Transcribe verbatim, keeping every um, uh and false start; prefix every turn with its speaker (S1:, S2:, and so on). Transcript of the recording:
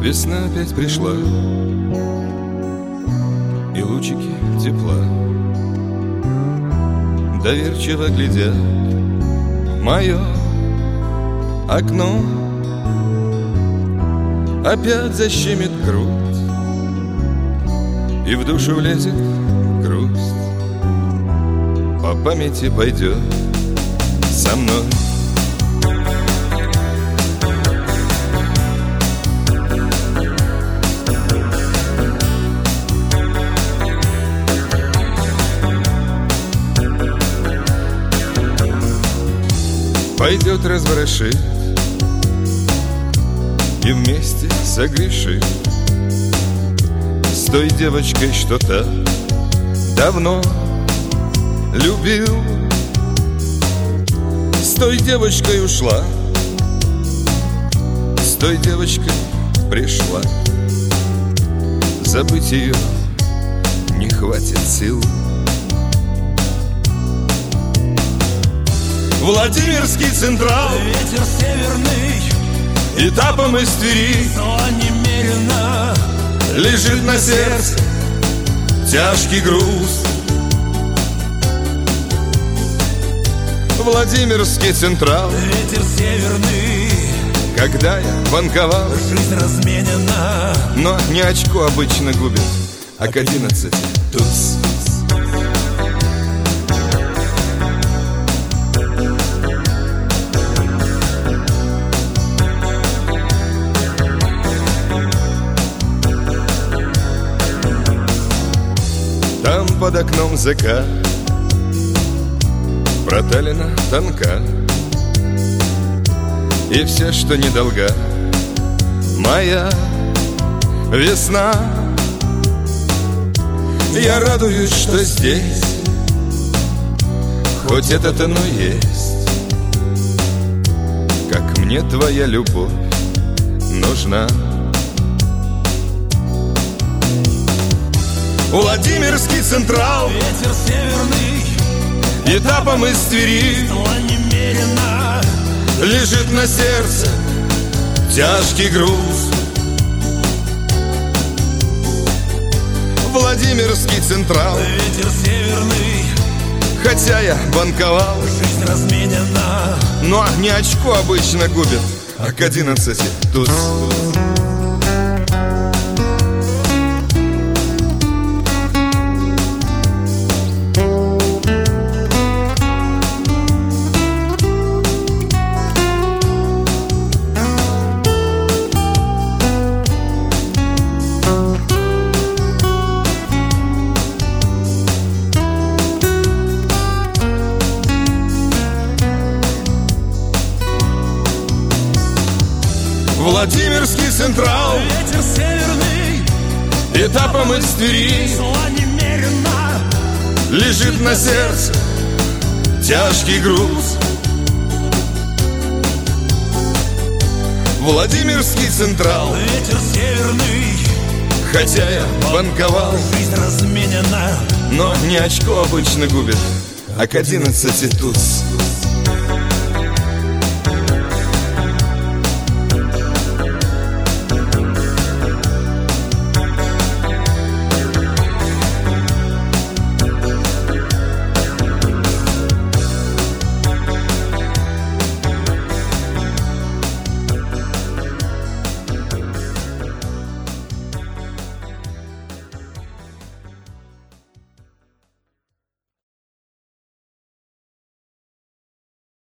S1: Весна опять пришла, и лучики тепла доверчиво глядят в мое окно. Опять защемит грудь, и в душу влезет грусть. По памяти пойдет со мной. Пойдет разворошит и вместе согрешит с той девочкой, что так давно любил. С той девочкой ушла, с той девочкой пришла. Забыть ее не хватит сил. Владимирский Централ,
S2: ветер северный,
S1: этапом из Твери,
S2: но немерено
S1: лежит на сердце тяжкий груз. Владимирский Централ,
S2: ветер северный,
S1: когда я банковал,
S2: жизнь разменена,
S1: но не очко обычно губит, а к одиннадцати туз. Там под окном закат, проталина тонка, и все, что недолга, моя весна. Я радуюсь, что здесь хоть это-то, но есть, как мне твоя любовь нужна. Владимирский Централ,
S2: ветер северный,
S1: этапом из Твери,
S2: но немерено
S1: лежит на сердце тяжкий груз. Владимирский Централ,
S2: ветер северный,
S1: хотя я банковал,
S2: жизнь разменена,
S1: но не очко обычно губит, а к одиннадцати туз. Владимирский Централ,
S2: ветер северный,
S1: этапом из Твери,
S2: но немерено
S1: лежит на сердце тяжкий груз. Владимирский Централ,
S2: ветер северный,
S1: хотя я банковал,
S2: жизнь разменена,
S1: но не очко обычно губит, а к одиннадцати туз.